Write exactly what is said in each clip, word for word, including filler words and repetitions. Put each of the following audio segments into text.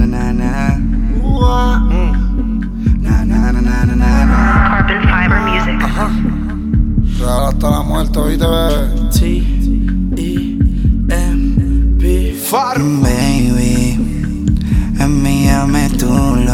na na na. Mm. Na na na na na na. Carbon Fiber Music. Ajá. Real hasta la muerte, ¿oíste, bebé? T E M P Far. Baby, envíame tu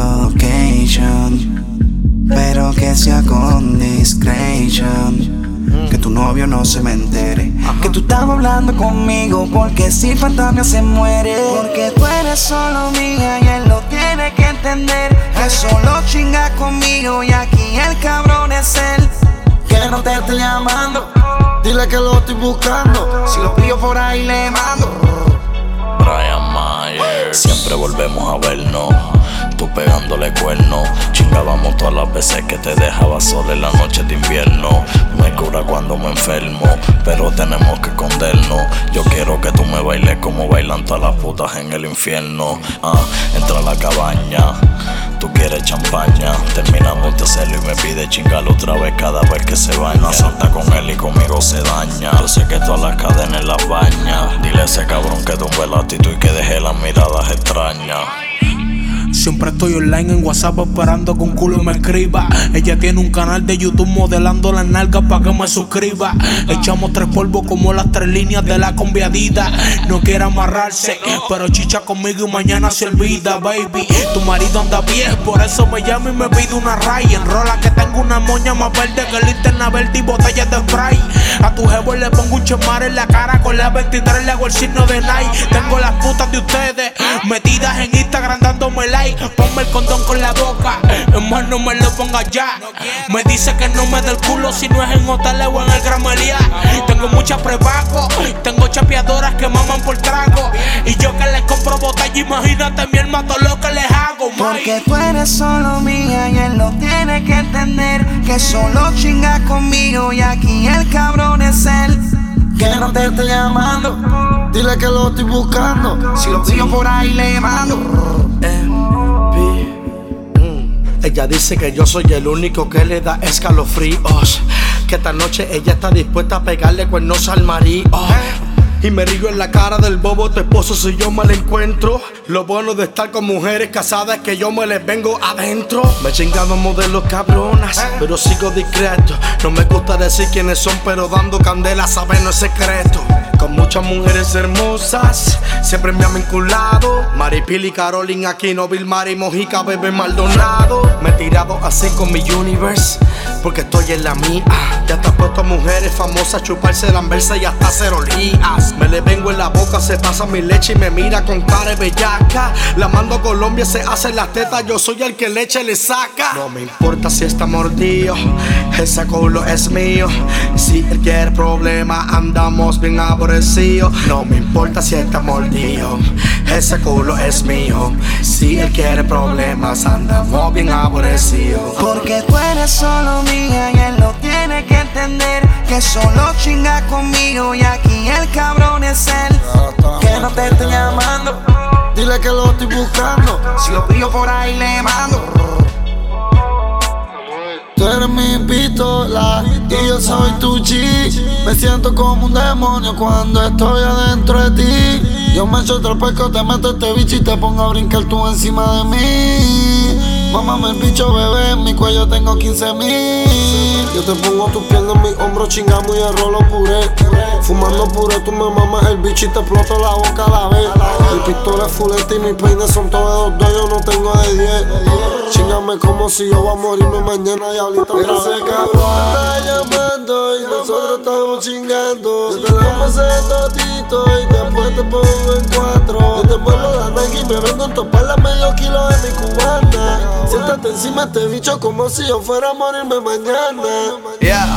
location, pero que sea con discretion. Que tu novio no se me entere. Ajá. Que tú estabas hablando conmigo, porque si fantasma se muere. Porque tú eres solo mía y él lo tiene que entender. Que solo chinga conmigo y aquí el cabrón es él. Que no te estoy llamando, Dile que lo estoy buscando. si lo pillo por ahí le mando. Brian Myers, siempre volvemos a vernos. Tú pegándole cuernos. Chingábamos todas las veces que te dejaba sola en la noche de invierno. Me cura cuando me enfermo, pero tenemos que escondernos. Yo quiero que tú me bailes como bailan todas las putas en el infierno. Ah, entra a la cabaña, tú quieres champaña. Terminamos de hacerlo y me pide chingarlo otra vez cada vez que se baña. Salta con él y conmigo se daña. Yo sé que todas las cadenas las baña. Dile a ese cabrón que tumbe la actitud y que deje las miradas extrañas. Siempre estoy online en WhatsApp esperando que un culo me escriba. Ella tiene un canal de YouTube modelando las nalgas pa' que me suscriba. Echamos tres polvos como las tres líneas de la conviadita. No quiere amarrarse, pero chicha conmigo y mañana se olvida, baby. Tu marido anda bien, por eso me llama y me pide una ray. Enrola que tengo una moña más verde que linterna verde y botellas de spray. A tu jevo le pongo un chemar en la cara, con la veintitrés le hago el signo de Nike. Tengo las putas de ustedes metidas en Instagram dándome like. Ponme el condón con la boca, hermano, no me lo ponga ya. Me dice que no me dé el culo si no es en hoteles o en el Gran Meliá. Tengo muchas prepago, tengo chapeadoras que maman por trago. Y yo que les compro botella, imagínate mi hermano todo lo que les hago, man. Porque tú eres solo mía y él lo tiene que entender. Que solo chinga conmigo y aquí el cabrón es él. Que no te estoy llamando, Dile que lo estoy buscando. si lo pillo por ahí le mando. Ella dice que yo soy el único que le da escalofríos. Que esta noche ella está dispuesta a pegarle cuernos al marido. Y me río en la cara del bobo tu esposo si yo me la encuentro. Lo bueno de estar con mujeres casadas es que yo me les vengo adentro. Me he chingado modelos cabronas, pero sigo discreto. No me gusta decir quiénes son, pero dando candela saben no es secreto. Con muchas mujeres hermosas, siempre me han vinculado. Maripili, Carolina, Aquino, Vilmar y Mojica, Bebé Maldonado. Me he tirado así con mi universe, porque estoy en la mía. Ya está puesto a mujeres famosas a chuparse la anversa y hasta hacer olías. Me le vengo en la boca, se pasa mi leche y me mira con cara de bellaca. La mando a Colombia, se hace las tetas, yo soy el que leche le saca. No me importa si está mordido, ese culo es mío. Si él quiere problema, andamos bien aborrecidos. No me importa si está mordido, ese culo es mío. Si él quiere problemas, andamos bien aborrecidos. Porque tú eres solo mía y él lo tiene que entender. Que solo chinga conmigo y aquí el cabrón es él. Que no te estoy llamando, Dile que lo estoy buscando. si lo pillo por ahí le mando. Tú eres mi pistola y yo soy tu chi. Me siento como un demonio cuando estoy adentro de ti. Yo me echo otro pesco, te meto este bicho y te pongo a brincar tú encima de mí. Mámame el bicho, bebé, en mi cuello tengo quince mil. Yo te pongo tus piernas en mi hombro, chingamos y arrolo puré. Fumando puré, tú me mamas el bicho y te exploto la boca a la vez. Mi pistola es fuleta y mis peines son todos de dos, yo no tengo de diez. Chingame como si yo voy a morirme mañana y ahorita otra vez. Ese cabrón está llamando y nosotros estamos chingando. Yo te dejo ese totito y después te pongo en cuatro. Yo te vuelvo la Nike y me vengo a topar la medio kilo de mi cubana. Siéntate encima de este bicho como si yo fuera a morirme mañana. Yeah.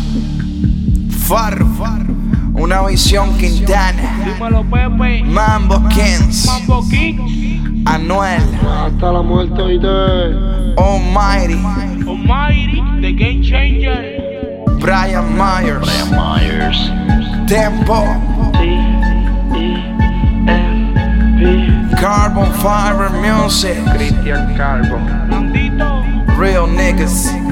Far, una visión Quintana. Dímelo, Pepe. Mambo Kings, Mambo King, Anuel, Hasta la muerte, oíste. Almighty, Almighty, The Game Changer. Brian Myers, Brian Myers. Tempo, Carbon Fiber Music, Nandito. Real Niggas.